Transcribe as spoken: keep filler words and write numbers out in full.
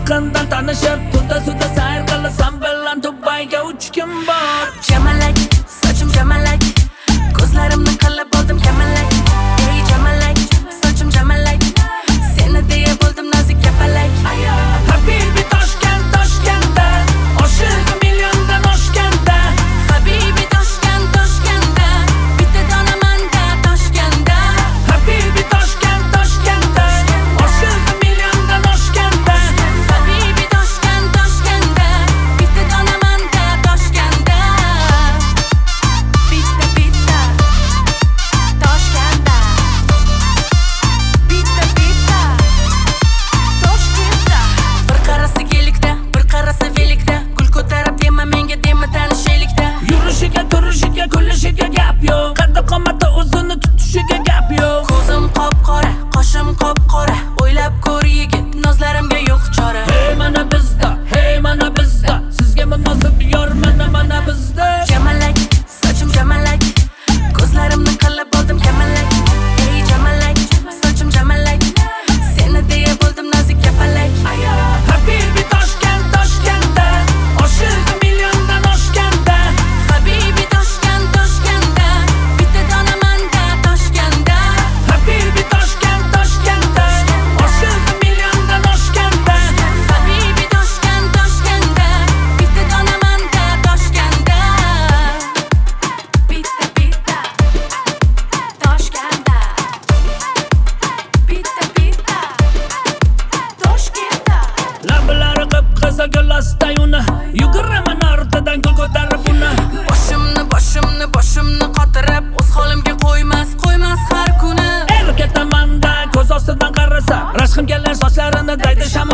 yaqindan tanishib, tunda suvda sayr qilasan bilan Dubayga uchkim bor. Jamalak, sochim jamalak, ko'zlarimni qilib oldim kamalak. Ey jamalak, sochim jamalak, seni deya bo'ldim nozik kapalak. Habibi Toshkent, Toshkentda, oshig'i milliondan oshganda. Habibi Toshkent, Toshkentda, bitta dona manda Toshkentda. Habibi Toshkent, Toshkentda, oshig'i milliondan oshganda. Habibi Toshkent, Toshkentda, bitta dona manda Toshkentda. Bitta bitta Toshkentda, bitta bitta Toshkentda. Bir qarasa kelikda, bir qarasa velikda, gul ko'tarib dema menga, dema tanishaylikda. Yurishiga, turishiga, kulishiga gap yo'q. Qaddi qomati o'zini tutishiga gap yo'q. Ko'zim qop-qora, qoshim qop-qora, o'ylab ko'r yigit, nozlarimga yo'q chora. Hey mana bizda, hey mana bizda, sizga munosib yor mana mana bizda. Jamalak, sochim jamalak, ko'zlarimni qilib oldim kamalak. Ey jamalak, sochim jamalak, seni deya bo'ldim nozik kapalak. Habibi Toshkent, Toshkentda, oshig'i milliondan oshganda. Habibi Toshkent, Toshkentda, bitta dona manda Toshkentda. Habibi Toshkent, Toshkentda, oshig'i milliondan oshganda. Habibi Toshkent, Toshkentda, bitta dona manda Toshkentda. Bitta bitta Toshkentda, bitta bitta Toshkentda. Lablari qip-qizil gullasday uni, yuguraman ortidan gul ko'tarib uni. Boshimni, boshimni, boshimni qotirib, o'z holimga qo'ymas, qo'ymas har kuni. El ketamanda, ko'z ostidan qarasa, rashqim kelar sochlarini daydi sham